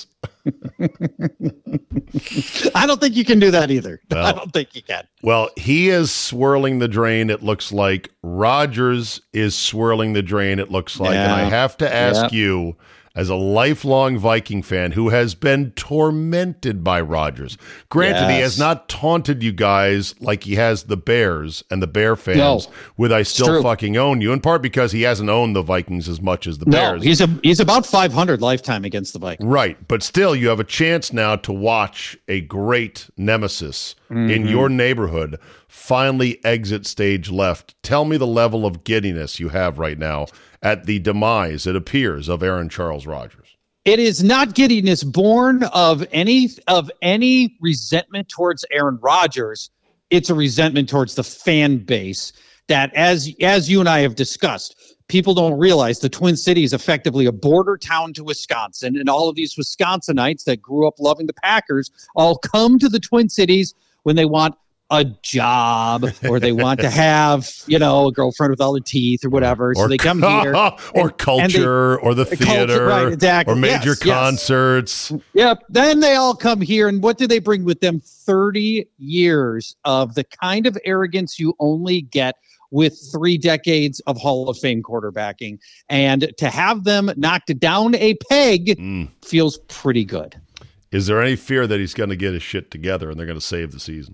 I don't think you can do that either. Well, I don't think you can. Well, he is swirling the drain, it looks like. Rodgers is swirling the drain, it looks like. Yeah. And I have to ask yeah. you, as a lifelong Viking fan who has been tormented by Rodgers. Granted, Yes. he has not taunted you guys like he has the Bears and the Bear fans No. with "I still true. fucking own you," in part because he hasn't owned the Vikings as much as the No, Bears. he's a he's about five hundred lifetime against the Vikings. Right, but still, you have a chance now to watch a great nemesis Mm-hmm. in your neighborhood finally exit stage left. Tell me the level of giddiness you have right now at the demise, it appears, of Aaron Charles Rodgers. It is not giddiness born of any of any resentment towards Aaron Rodgers. It's a resentment towards the fan base that, as as you and I have discussed, people don't realize the Twin Cities effectively a border town to Wisconsin, and all of these Wisconsinites that grew up loving the Packers all come to the Twin Cities when they want a job or they want to have, you know, a girlfriend with all the teeth or whatever. So Or, they come here. or and- culture, and they- or the culture, theater, right, exactly. or major Yes, yes. concerts. Yep. Then they all come here, and what do they bring with them? thirty years of the kind of arrogance you only get with three decades of Hall of Fame quarterbacking. And to have them knocked down a peg Mm. feels pretty good. Is there any fear that he's going to get his shit together and they're going to save the season?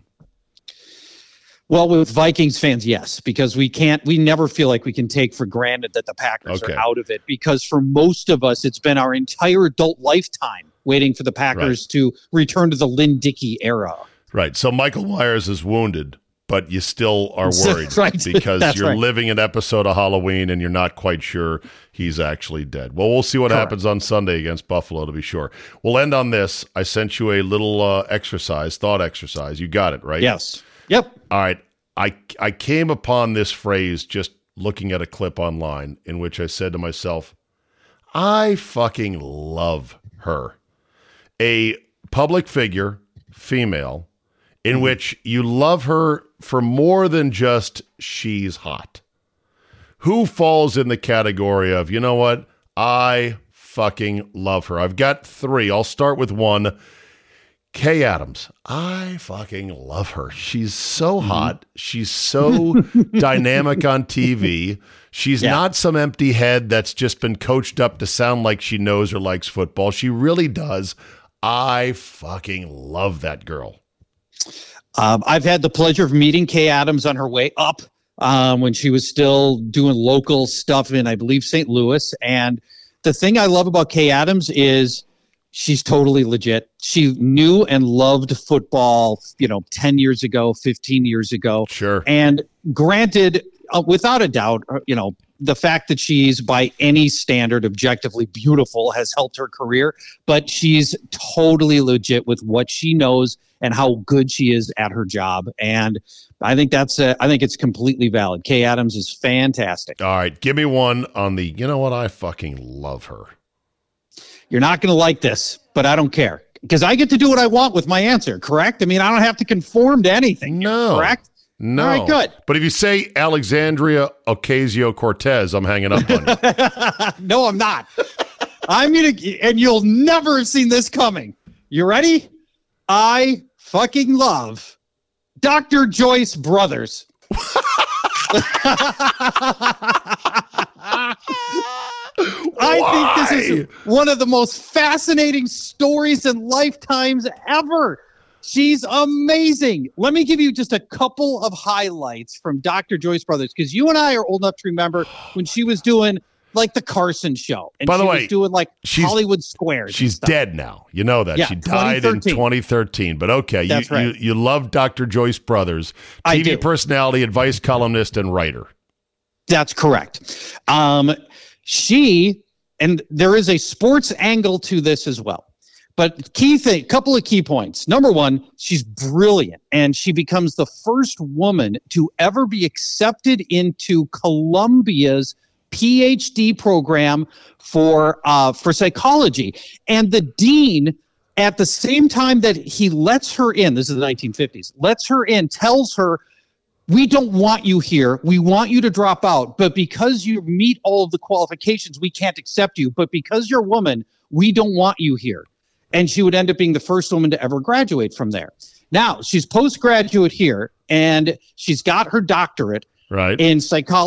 Well, with Vikings fans, yes, because we can't, we never feel like we can take for granted that the Packers Okay. are out of it, because for most of us, it's been our entire adult lifetime waiting for the Packers to return to the Lynn Dickey era. Right. So Michael Myers is wounded, but you still are worried Right. because That's you're right. living an episode of Halloween and you're not quite sure he's actually dead. Well, we'll see what Correct. happens on Sunday against Buffalo, to be sure. We'll end on this. I sent you a little uh, exercise, thought exercise. You got it, right? Yes. Yep. All right. I, I came upon this phrase just looking at a clip online in which I said to myself, I fucking love her. A public figure, female, in Mm-hmm. which you love her for more than just she's hot. Who falls in the category of, you know what? I fucking love her. I've got three. I'll start with one. Kay Adams. I fucking love her. She's so Mm-hmm. hot. She's so dynamic on T V. She's Yeah. not some empty head that's just been coached up to sound like she knows or likes football. She really does. I fucking love that girl. Um, I've had the pleasure of meeting Kay Adams on her way up um, when she was still doing local stuff in, I believe, Saint Louis. And the thing I love about Kay Adams is she's totally legit. She knew and loved football, you know, ten years ago, fifteen years ago. Sure. And granted, uh, without a doubt, uh, you know, the fact that she's by any standard objectively beautiful has helped her career, but she's totally legit with what she knows and how good she is at her job. And I think that's, uh, I think it's completely valid. Kay Adams is fantastic. All right. Give me one on the, you know what? I fucking love her. You're not going to like this, but I don't care because I get to do what I want with my answer. Correct? I mean, I don't have to conform to anything. No. Correct? No. All right, good. But if you say Alexandria Ocasio-Cortez, I'm hanging up on you. No, I'm not. I'm going to, and you'll never have seen this coming. You ready? I fucking love Doctor Joyce Brothers. I think this is one of the most fascinating stories in lifetimes ever. She's amazing. Let me give you just a couple of highlights from Doctor Joyce Brothers, because you and I are old enough to remember when she was doing like the Carson Show, and By the she way, was doing like she's- Hollywood Squares. and She's stuff. dead now. You know that. Yeah, she died in twenty thirteen. twenty thirteen. But okay, That's you, right. you you love Doctor Joyce Brothers, I T V do. personality, advice columnist, and writer. That's correct. Um, she, and there is a sports angle to this as well. But key thing, couple of key points. Number one, she's brilliant, and she becomes the first woman to ever be accepted into Columbia's P H D program for uh, for psychology. And the dean, at the same time that he lets her in, this is the nineteen fifties, lets her in, tells her, we don't want you here. We want you to drop out. But because you meet all of the qualifications, we can't accept you. But because you're a woman, we don't want you here. And she would end up being the first woman to ever graduate from there. Now, she's postgraduate here, and she's got her doctorate Right. in psychology.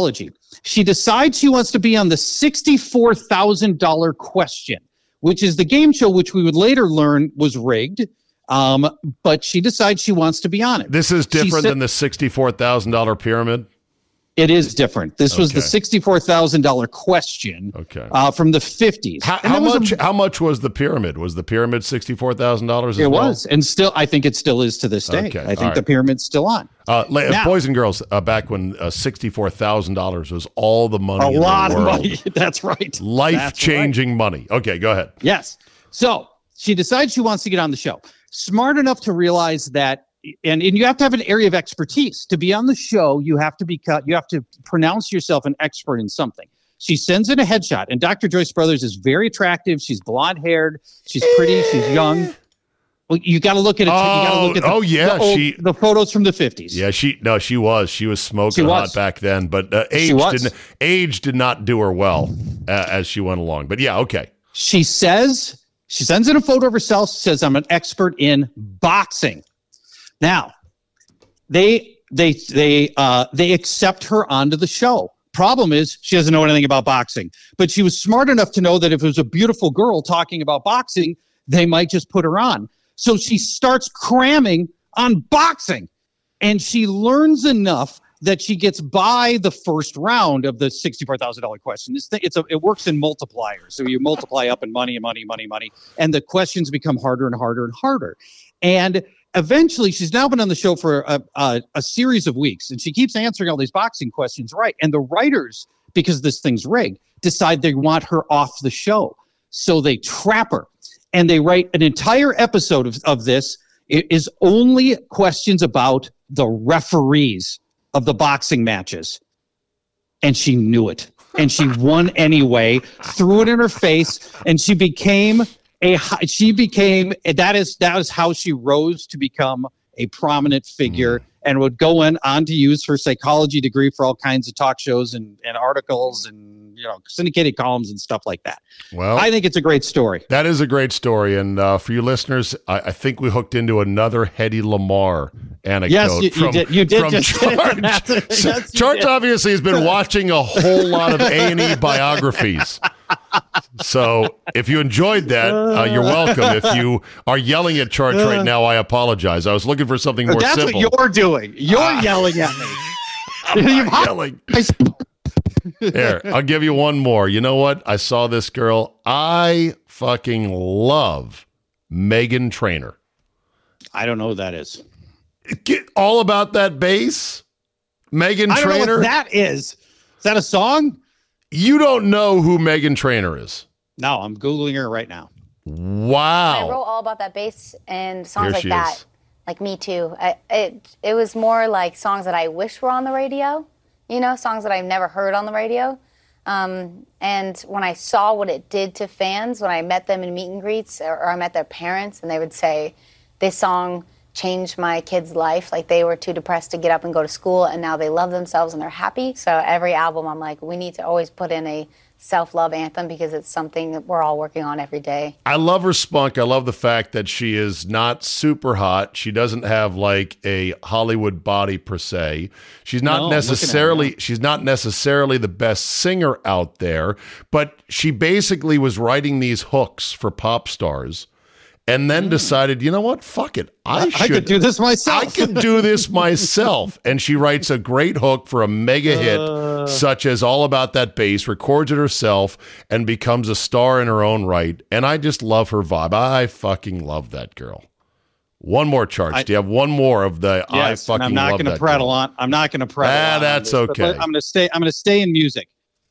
She decides she wants to be on the sixty-four thousand dollars question, which is the game show, which we would later learn was rigged. Um, but she decides she wants to be on it. This is different sa- than the sixty-four thousand dollars pyramid? It is different. This was Okay. the sixty-four thousand dollars question Okay. uh, from the fifties. How, And how it was a- much How much was the pyramid? Was the pyramid sixty-four thousand dollars as It well? was, and still, I think it still is to this day. Okay, I think all the right. pyramid's still on. Uh, la- Now- boys and girls, uh, back when uh, sixty-four thousand dollars was all the money A in the lot of world. money. That's right. Life-changing money. Okay, go ahead. Yes. So she decides she wants to get on the show. Smart enough to realize that, and, and you have to have an area of expertise to be on the show. You have to be cut. You have to pronounce yourself an expert in something. She sends in a headshot, and Doctor Joyce Brothers is very attractive. She's blonde haired. She's pretty. She's young. Well, you got to look at it. you got to look at the, Oh, oh, yeah, the, old- she- the photos from the fifties. Yeah, she no, she was. She was smoking She hot was. back then, but uh, age was. didn't age did not do her well uh, as she went along. But yeah, okay. She says, she sends in a photo of herself, says, I'm an expert in boxing. Now, they they they uh, they accept her onto the show. Problem is, she doesn't know anything about boxing. But she was smart enough to know that if it was a beautiful girl talking about boxing, they might just put her on. So she starts cramming on boxing. And she learns enough that she gets by the first round of the sixty-four thousand dollars question. This thing, it's a, it works in multipliers. So you multiply up in money and money, money, money. And the questions become harder and harder and harder. And eventually, she's now been on the show for a, a, a series of weeks. And she keeps answering all these boxing questions right. And the writers, because this thing's rigged, decide they want her off the show. So they trap her. And they write an entire episode of, of this. It is only questions about the referees of the boxing matches. And she knew it. And she won anyway, threw it in her face, and she became a she became that is that is how she rose to become a prominent figure, and would go in on to use her psychology degree for all kinds of talk shows and, and articles and, you know, syndicated columns and stuff like that. Well, I think it's a great story. that is a great story, and uh, for you listeners, I, I think we hooked into another Hedy Lamarr anecdote. Yes, you, you from, did. You did from just Charge. yes, you Charge did. obviously has been watching a whole lot of A and E biographies. So if you enjoyed that, uh, you're welcome. If you are yelling at Charge right now, I apologize. I was looking for something more That's simple. what you're doing. You're Ah. yelling at me. I'm You've not yelling. Here, I'll give you one more. You know what? I saw this girl. I fucking love Meghan Trainor. I don't know who that is. Get all about that bass, Meghan I don't know Trainor. what that is. Is that a song? You don't know who Meghan Trainor is? No, I'm Googling her right now. I wrote Wow. all about that bass and songs Here like she that. is. Like Me Too. I, it it was more like songs that I wish were on the radio. You know, songs that I've never heard on the radio. Um, and when I saw what it did to fans, when I met them in meet and greets, or, or I met their parents, and they would say, "This song changed my kid's life. Like they were too depressed to get up and go to school, and now they love themselves and they're happy." So every album, I'm like, we need to always put in a self-love anthem because it's something that we're all working on every day. I love her spunk. I love the fact that she is not super hot. She doesn't have like a Hollywood body per se. She's not No, I'm looking at her necessarily now. she's not necessarily the best singer out there, but she basically was writing these hooks for pop stars and then decided, you know what? Fuck it. I, I should could do this myself. I could do this myself. And she writes a great hook for a mega hit, Uh. such as All About That Bass, records it herself, and becomes a star in her own right. And I just love her vibe. I fucking love that girl. One more charge. I- Do you have one more of the Yes, I and fucking I'm not love going to that prattle girl? on. I'm not going to prattle Ah, on. on that's this, but okay. I'm going to stay. I'm going to stay in music.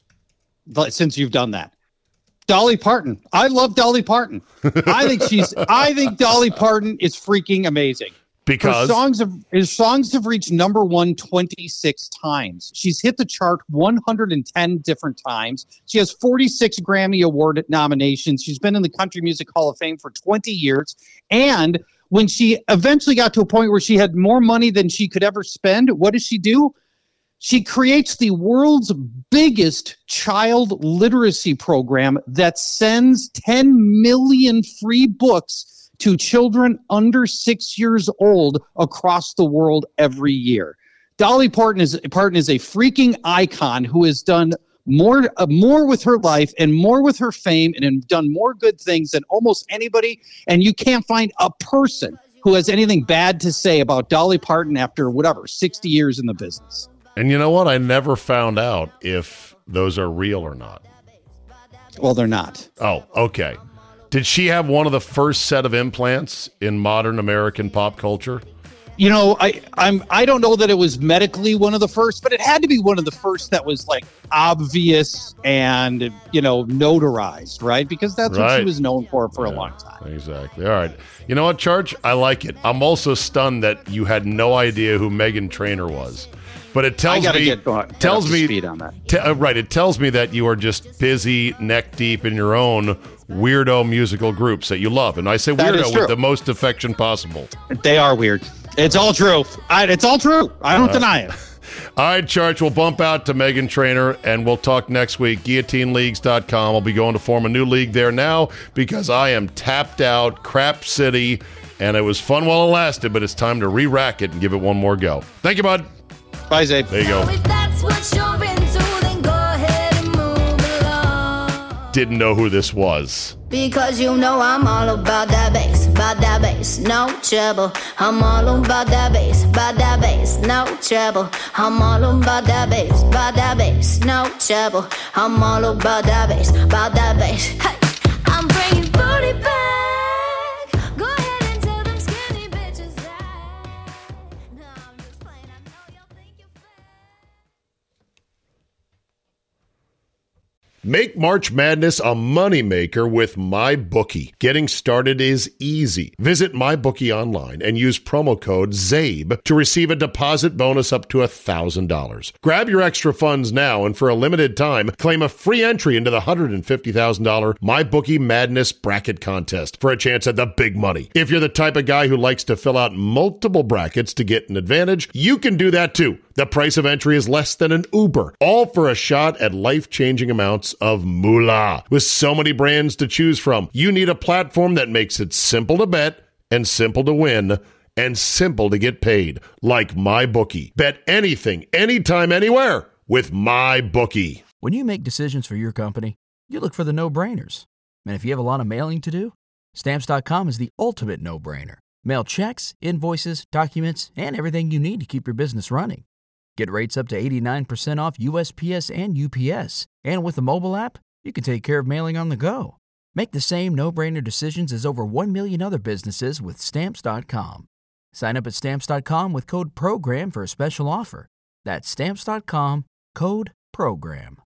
But since you've done that, Dolly Parton. I love Dolly Parton. I think she's. I think Dolly Parton is freaking amazing. Her Because songs have her songs have reached number one twenty-six times. She's hit the chart one hundred ten different times. She has forty-six Grammy Award nominations. She's been in the Country Music Hall of Fame for twenty years. And when she eventually got to a point where she had more money than she could ever spend, what does she do? She creates the world's biggest child literacy program that sends ten million free books to children under six years old across the world every year. Dolly Parton is Parton is a freaking icon who has done more uh, more with her life and more with her fame and have done more good things than almost anybody. And you can't find a person who has anything bad to say about Dolly Parton after whatever sixty years in the business. And you know what? I never found out if those are real or not. Well, they're not. Oh, okay. Did she have one of the first set of implants in modern American pop culture? You know, I I'm I don't know that it was medically one of the first, but it had to be one of the first that was like obvious and, you know, notarized, right? Because that's right. what she was known for for yeah, a long time. Exactly. All right. You know what, Church? I like it. I'm also stunned that you had no idea who Meghan Trainor was. But it tells I gotta me get, going, get tells up to me speed on that. T- uh, right. It tells me that you are just busy, neck deep in your own weirdo musical groups that you love, and I say That is weirdo true. with the most affection possible. They are weird. It's all true. I, it's all true. I don't uh, deny it. All right, Church. We'll bump out to Meghan Trainor, and we'll talk next week. guillotine leagues dot com. I'll be going to form a new league there now because I am tapped out, crap city, and it was fun while it lasted, but it's time to re-rack it and give it one more go. Thank you, bud. Bye, Zabe. There you go. If that's what you're into, then go ahead and move along. Didn't know who this was. Because you know I'm all about that bass, about that bass, no trouble. I'm all about that bass, about that bass, no trouble. I'm all about that bass, about that bass, no trouble. I'm all about that bass, about that bass. Hey, I'm bringing booty back. Go ahead and tell them skinny bitches that. No, I'm just playing. I know you'll think you're fat. Make March Madness a moneymaker with MyBookie. Getting started is easy. Visit MyBookie online and use promo code ZABE to receive a deposit bonus up to one thousand dollars. Grab your extra funds now and for a limited time, claim a free entry into the one hundred fifty thousand dollars MyBookie Madness Bracket Contest for a chance at the big money. If you're the type of guy who likes to fill out multiple brackets to get an advantage, you can do that too. The price of entry is less than an Uber, all for a shot at life-changing amounts of moolah. With so many brands to choose from, you need a platform that makes it simple to bet and simple to win and simple to get paid, like MyBookie. Bet anything, anytime, anywhere with MyBookie. When you make decisions for your company, you look for the no-brainers. And if you have a lot of mailing to do, Stamps dot com is the ultimate no-brainer. Mail checks, invoices, documents, and everything you need to keep your business running. Get rates up to eighty-nine percent off U S P S and U P S. And with the mobile app, you can take care of mailing on the go. Make the same no-brainer decisions as over one million other businesses with Stamps dot com. Sign up at Stamps dot com with code PROGRAM for a special offer. That's Stamps dot com, code PROGRAM.